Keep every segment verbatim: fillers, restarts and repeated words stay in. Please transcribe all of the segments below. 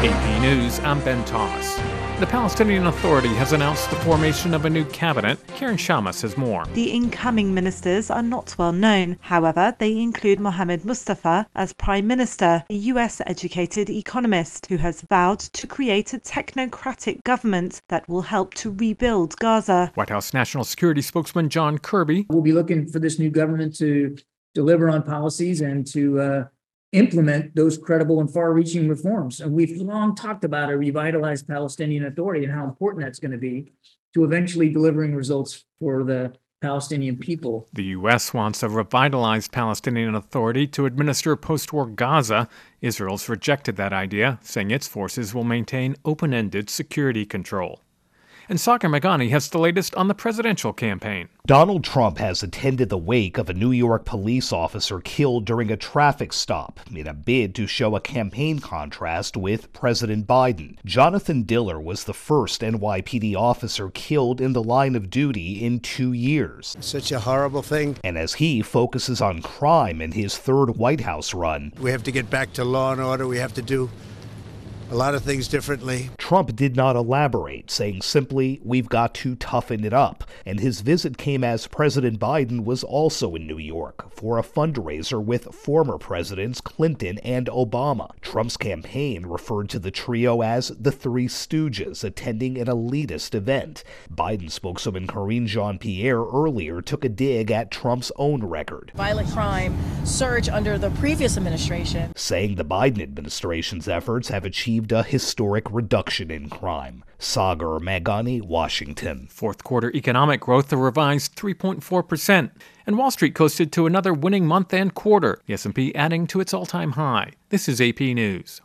P News, I'm Ben Thomas. The Palestinian Authority has announced the formation of a new cabinet. Karen Shamas has more. The incoming ministers are not well known. However, they include Mohammed Mustafa as Prime Minister, a U S-educated economist who has vowed to create a technocratic government that will help to rebuild Gaza. White House National Security spokesman John Kirby. We'll be looking for this new government to deliver on policies and to uh, implement those credible and far-reaching reforms. And we've long talked about a revitalized Palestinian Authority and how important that's going to be to eventually delivering results for the Palestinian people. The U S wants a revitalized Palestinian Authority to administer post-war Gaza. Israel's rejected that idea, saying its forces will maintain open-ended security control. And Sagar Meghani has the latest on the presidential campaign. Donald Trump has attended the wake of a New York police officer killed during a traffic stop in a bid to show a campaign contrast with President Biden. Jonathan Diller was the first N Y P D officer killed in the line of duty in two years. Such a horrible thing. And as he focuses on crime in his third White House run, we have to get back to law and order. We have to do a lot of things differently. Trump did not elaborate, saying simply, "We've got to toughen it up." And his visit came as President Biden was also in New York for a fundraiser with former presidents Clinton and Obama. Trump's campaign referred to the trio as the Three Stooges attending an elitist event. Biden spokeswoman Karine Jean-Pierre earlier took a dig at Trump's own record. Violent crime surged under the previous administration, saying the Biden administration's efforts have achieved a historic reduction in crime. Sagar Meghani, Washington. Fourth quarter economic growth a revised three point four percent, and Wall Street coasted to another winning month and quarter, the S and P adding to its all-time high. This is A P News.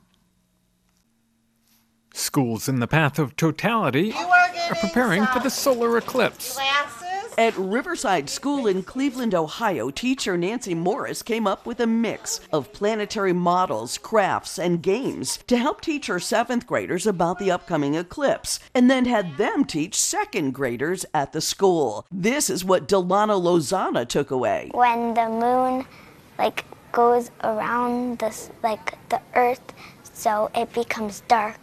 Schools in the path of totality are preparing for the solar eclipse. At Riverside School in Cleveland, Ohio, teacher Nancy Morris came up with a mix of planetary models, crafts, and games to help teach her seventh graders about the upcoming eclipse, and then had them teach second graders at the school. This is what Delano Lozana took away. When the moon, like, goes around this, like, the earth, so it becomes dark.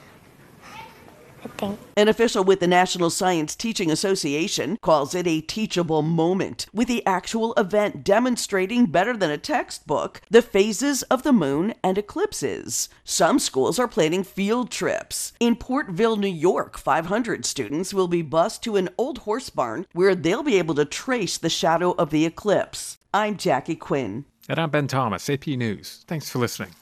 I think. An official with the National Science Teaching Association calls it a teachable moment, with the actual event demonstrating better than a textbook the phases of the moon and eclipses. Some schools are planning field trips. In Portville, New York, five hundred students will be bused to an old horse barn where they'll be able to trace the shadow of the eclipse. I'm Jackie Quinn. And I'm Ben Thomas, A P News. Thanks for listening.